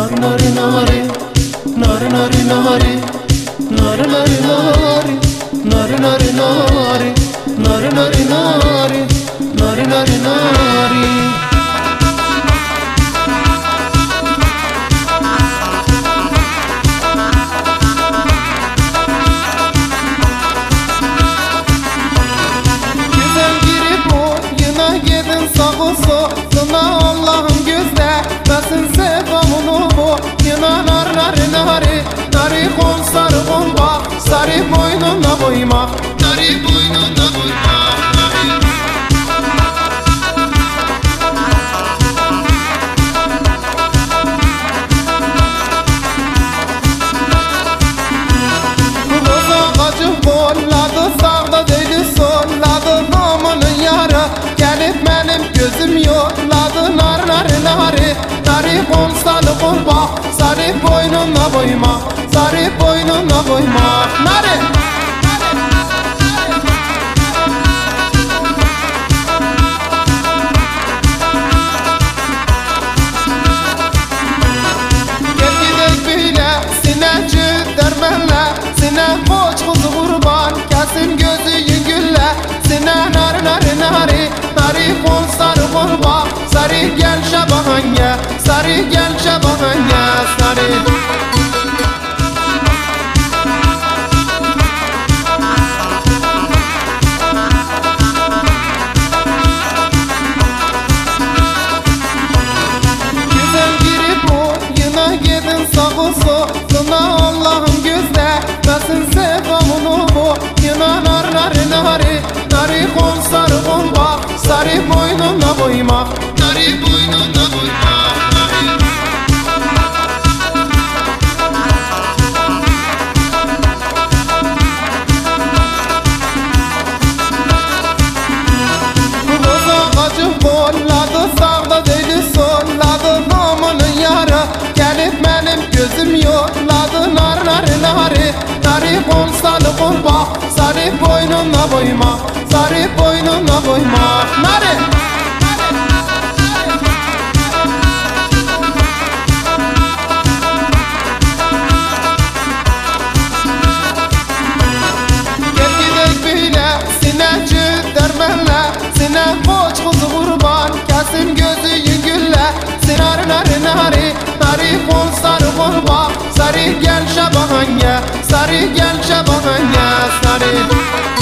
nari nari nari nari nari nari nari nari nari nari nari nari nari nari nari nari nari Güzel girip oyuna gidin sağı soluna Allah'ım gözlemesin sevamını bu Yına nar nari nari nari kol sarı kol bak Sarı boynuna koyma Sarı boynuna koyma Sağda değil solladı namının yarı Gelip benim gözüm yolladı Nar nari nari nari kol sarı kol bak Sarı boynuna koyma Sarı boynuna koyma Nari Gel gidelim bile sineci dermenle Sine koç kuzu kurban kesin gözü gülle Sine nari nari nari nari kol sarı kol bak Sarı gel şabahanya sarı gel şabahanya sarı Güzel girip oyuna gidin sağı soluna Allah'ım gözlemesin sevamını bu Yına nar nari nari nari kol sarı kol bak Sarı boynuna koyma Sarı boynuna koyma Kolladı sağda değil solladı namının yarı Gelip benim gözüm yolladı Nar nari nari nari kol sarı kol bak Sarı boynuna koyma Sarı boynuna koyma Nari Gel gidelim bile sineci dermenle Sine koç kuzu kurban kesin gözü gülle Sinar nari nari nari kol sarı kol bak Sarı gel şabahanya sarı gel şabahanya sarı